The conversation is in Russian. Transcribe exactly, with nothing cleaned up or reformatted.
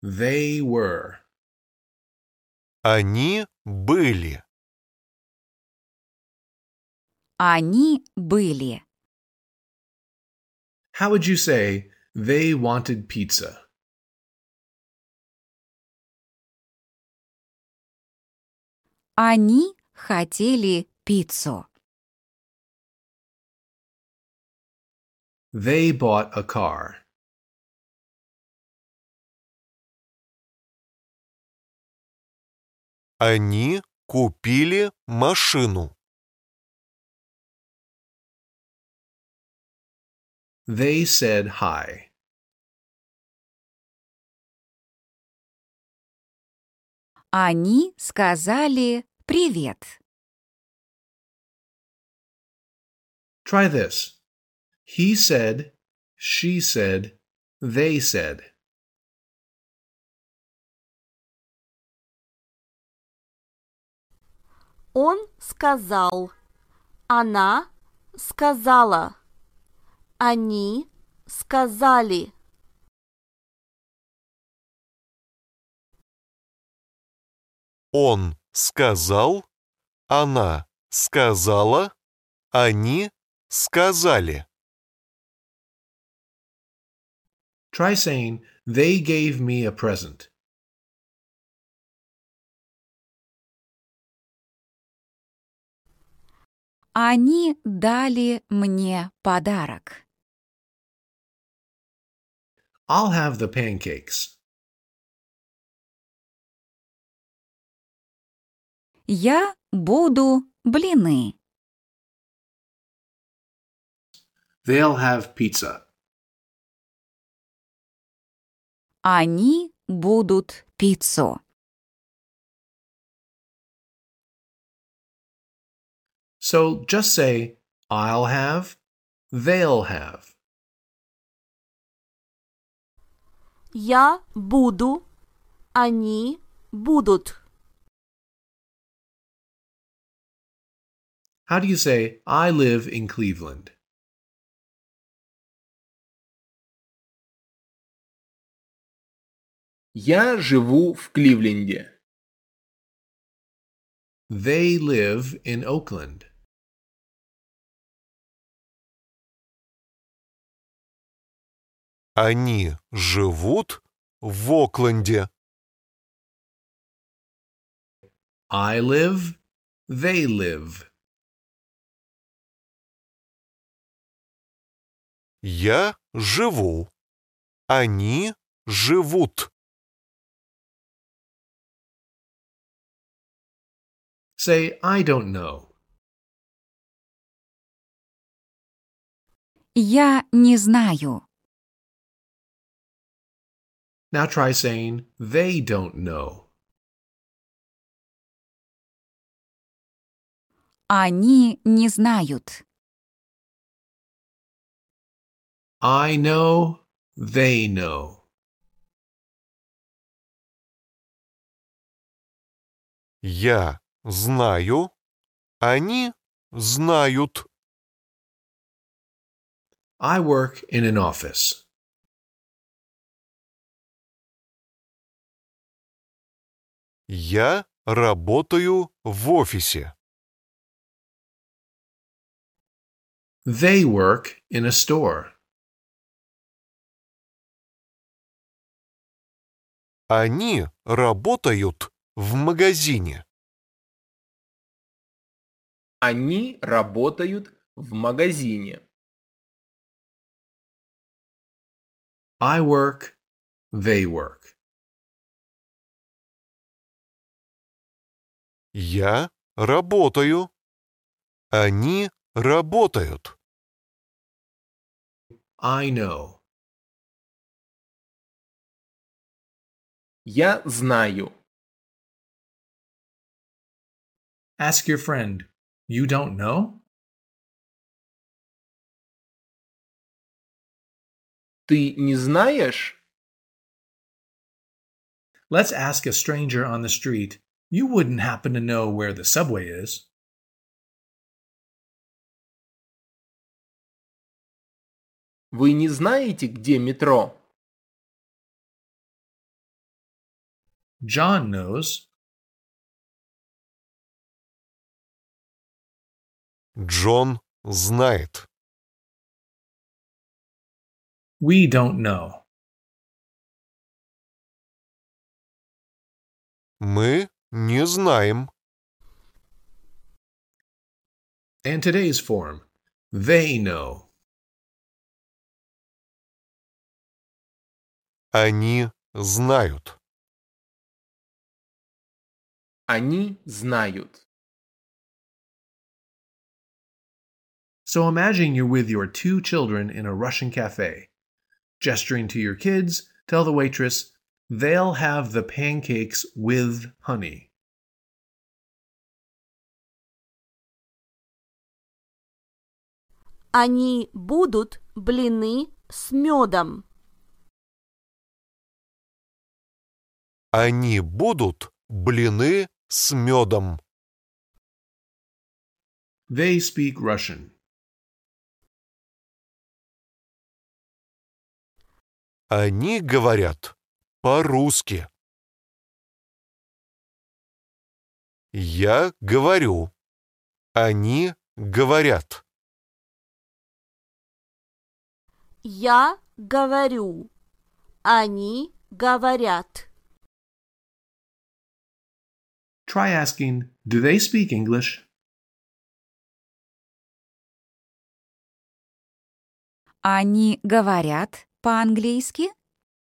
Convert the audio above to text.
They were. Они были. Они были. How would you say they wanted pizza? Они хотели пиццу. They bought a car. Они купили машину. They said hi. Они сказали привет. Try this. He said, she said, they said. Он сказал. Она сказала. Они сказали. Он сказал, она сказала, они сказали. Try saying, they gave me a present. Они дали мне подарок. I'll have the pancakes. Я буду блины. They'll have pizza. Они будут пиццу. So just say, I'll have, they'll have. Я буду. Они будут. How do you say, I live in Cleveland? Я живу в Кливленде. They live in Oakland. Они живут в Окленде. I live, they live. Я живу. Они живут. Say, I don't know. Я не знаю. Now try saying, they don't know. Они не знают. I know, they know. Я знаю. Они знают. I work in an office. Я работаю в офисе. They work in a store. Они работают в магазине. Они работают в магазине. I work, they work. Я работаю. Они работают. I know. Я знаю. Ask your friend, you don't know? Ты не знаешь? Let's ask a stranger on the street. You wouldn't happen to know where the subway is. Вы не знаете, где метро? John knows. Джон знает. We don't know. Мы не знаем. And today's form. They know. Они знают. Они знают. So imagine you're with your two children in a Russian cafe. Gesturing to your kids, tell the waitress, they'll have the pancakes with honey. Они будут блины с медом. Они будут блины с медом. They speak Russian. Они говорят по-русски. Я говорю. Они говорят. Я говорю. Они говорят. Try asking, do they speak English? Они говорят по-английски?